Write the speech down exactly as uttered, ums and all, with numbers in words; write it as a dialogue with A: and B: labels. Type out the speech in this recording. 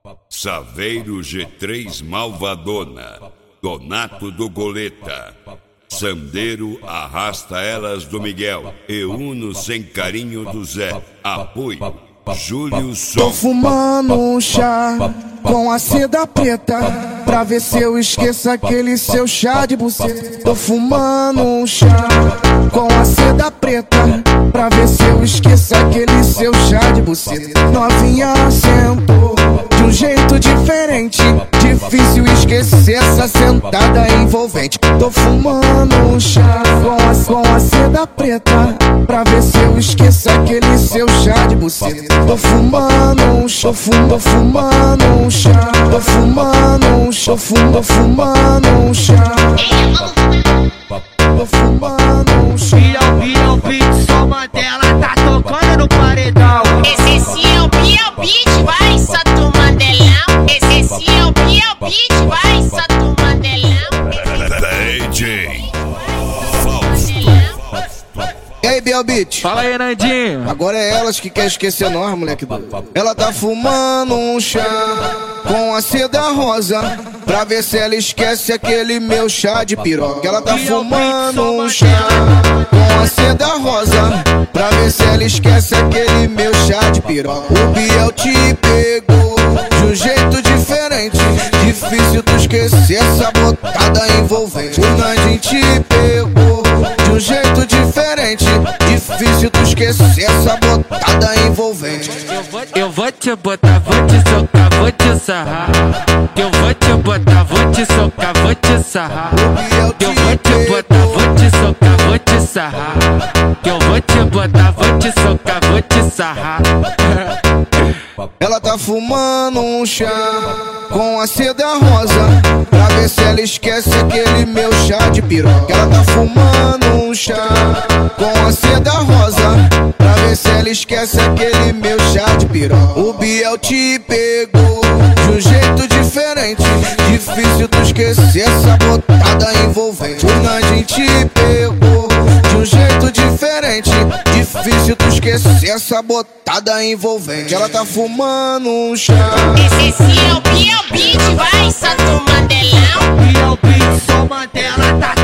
A: Saveiro G três Malvadona, Donato do Goleta, Sandeiro arrasta elas do Miguel, e Uno sem carinho do Zé. Apoio Júlio Som.
B: Tô fumando um chá com a seda preta, pra ver se eu esqueço aquele seu chá de buceta. Tô fumando um chá com a seda preta, pra ver se eu esqueço aquele seu chá de buceta. Novinha sentou de um jeito diferente, difícil esquecer essa sentada envolvente. Tô fumando um chá com a, com a seda preta, pra ver se eu esqueço aquele seu chá de buceta. Tô fumando um chá, tô fumando um chá, tô fumando um chá, tô fumando um chá, tô fumando um chá.
C: Biel, Biel, beat, só Mandela tá tocando no paredão.
D: Esse sim é o Biel Beat, vai, só tu Mandelão. Esse sim é o Biel Beat, vai, só tu Mandelão.
A: D J
B: E aí, Biel Beat?
C: Fala aí, Nandinho.
B: Agora é elas que quer esquecer nós, moleque doido. Ela tá fumando um chá com a seda rosa, pra ver se ela esquece aquele meu chá de piroca. Ela tá fumando um chá com a seda rosa, pra ver se ela esquece aquele meu chá de piroca. O Biel te pegou de um jeito diferente, difícil tu esquecer essa botada envolvente. O Nandinho te pegou de um jeito diferente, difícil tu esquecer essa botada envolvente.
C: Eu vou, eu vou te botar, vou te socar, vou te sarrar. Eu vou te botar, vou te socar, vou te sarrar. Eu vou te botar, vou te socar, vou te sarrar. Eu vou te botar, vou te socar, vou te sarrar.
B: Ela tá fumando um chá com a seda rosa, pra ver se ela esquece aquele meu chá de piroca. Ela tá fumando um chá com a seda rosa, pra ver se ela esquece aquele meu chá de piroca. O Biel te pegou de um jeito diferente, difícil tu esquecer essa botada envolvente. O Nandinho te pegou de um jeito diferente, difícil tu esquecer essa botada envolvente. Ela tá fumando um chá.
D: Esse sim é o Biel Beat, vai, só tu Mandelão.
C: Biel, beat, só Mandela tá